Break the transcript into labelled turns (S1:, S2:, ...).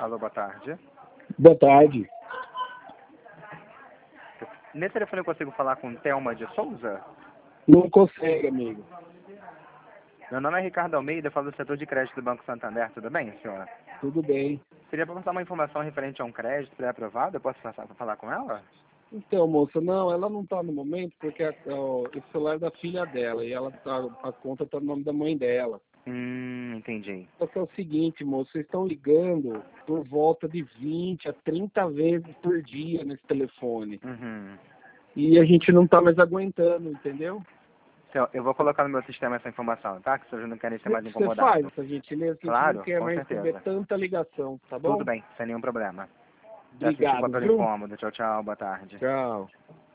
S1: Alô, boa tarde.
S2: Boa tarde.
S1: Nesse telefone eu consigo falar com Thelma de Souza?
S2: Não consegue, amigo.
S1: Meu nome é Ricardo Almeida, eu falo do setor de crédito do Banco Santander, tudo bem, senhora?
S2: Tudo bem.
S1: Seria para passar uma informação referente a um crédito pré-aprovado? Eu posso passar para falar com ela?
S2: Então, moça, não, ela não está no momento porque esse celular é da filha dela e a conta está no nome da mãe dela.
S1: Entendi.
S2: Só que é o seguinte, moço, vocês estão ligando por volta de 20 a 30 vezes por dia nesse telefone.
S1: Uhum.
S2: E a gente não está mais aguentando, entendeu?
S1: Eu vou colocar no meu sistema essa informação, tá? Que vocês não querem ser mais
S2: Você faz
S1: incomodados.
S2: essa gentileza, que a gente não
S1: Claro,
S2: quer
S1: com
S2: mais receber
S1: certeza.
S2: tanta ligação, tá
S1: Tudo
S2: bom?
S1: bem, sem nenhum problema. Peço desculpa
S2: Obrigado,
S1: pelo
S2: viu?
S1: incômodo. Tchau, tchau, boa tarde.
S2: Tchau.